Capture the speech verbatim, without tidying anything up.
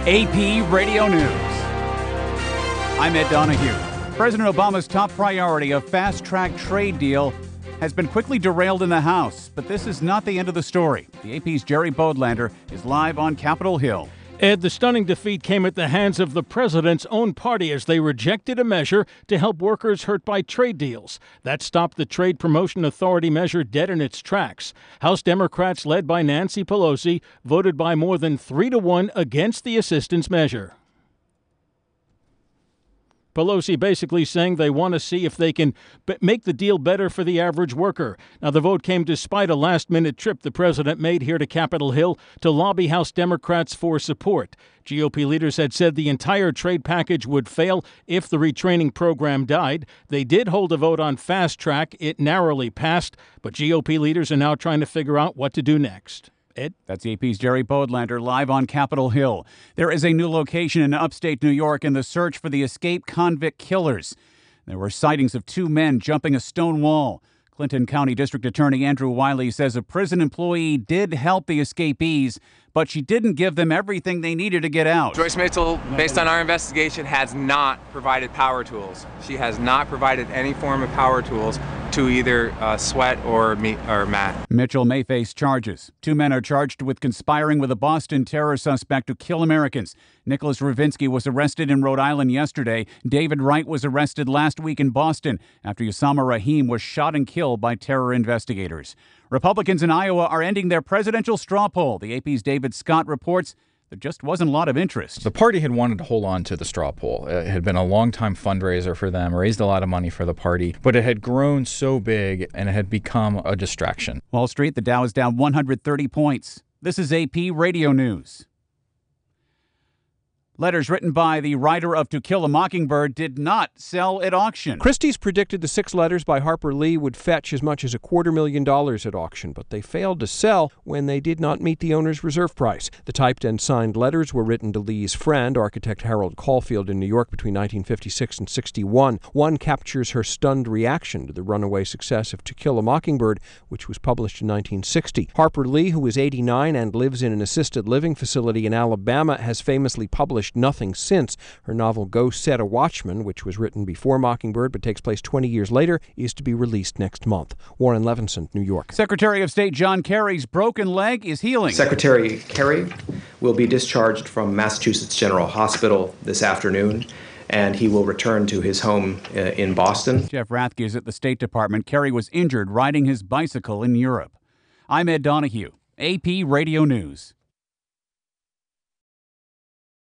A P Radio News. I'm Ed Donahue. President Obama's top priority, a fast-track trade deal, has been quickly derailed in the House. But this is not the end of the story. The A P's Jerry Bodlander is live on Capitol Hill. Ed, the stunning defeat came at the hands of the president's own party as they rejected a measure to help workers hurt by trade deals. That stopped the Trade Promotion Authority measure dead in its tracks. House Democrats, led by Nancy Pelosi, voted by more than three to one against the assistance measure. Pelosi basically saying they want to see if they can b- make the deal better for the average worker. Now, the vote came despite a last-minute trip the president made here to Capitol Hill to lobby House Democrats for support. G O P leaders had said the entire trade package would fail if the retraining program died. They did hold a vote on fast track. It narrowly passed, but G O P leaders are now trying to figure out what to do next. Ed? That's A P's Jerry Bodlander live on Capitol Hill. There is a new location in upstate New York in the search for the escaped convict killers. There were sightings of two men jumping a stone wall. Clinton County District Attorney Andrew Wiley says a prison employee did help the escapees, but she didn't give them everything they needed to get out. Joyce Mitchell, based on our investigation, has not provided power tools. She has not provided any form of power tools to either uh, Sweat or me or Matt. Mitchell may face charges. Two men are charged with conspiring with a Boston terror suspect to kill Americans. Nicholas Ravinsky was arrested in Rhode Island yesterday. David Wright was arrested last week in Boston after Osama Rahim was shot and killed by terror investigators. Republicans in Iowa are ending their presidential straw poll. The A P's David Scott reports there just wasn't a lot of interest. The party had wanted to hold on to the straw poll. It had been a long-time fundraiser for them, raised a lot of money for the party, but it had grown so big and it had become a distraction. Wall Street, the Dow is down one hundred thirty points. This is A P Radio News. Letters written by the writer of To Kill a Mockingbird did not sell at auction. Christie's predicted the six letters by Harper Lee would fetch as much as a quarter million dollars at auction, but they failed to sell when they did not meet the owner's reserve price. The typed and signed letters were written to Lee's friend, architect Harold Caulfield, in New York between nineteen fifty-six and sixty-one. One captures her stunned reaction to the runaway success of To Kill a Mockingbird, which was published in nineteen sixty. Harper Lee, who is eighty-nine and lives in an assisted living facility in Alabama, has famously published nothing since. Her novel Go Set a Watchman, which was written before Mockingbird but takes place twenty years later, is to be released next month. Warren Levinson, New York. Secretary of State John Kerry's broken leg is healing. Secretary Kerry will be discharged from Massachusetts General Hospital this afternoon, and he will return to his home uh, in Boston. Jeff Rathke is at the State Department. Kerry was injured riding his bicycle in Europe. I'm Ed Donahue, A P Radio News.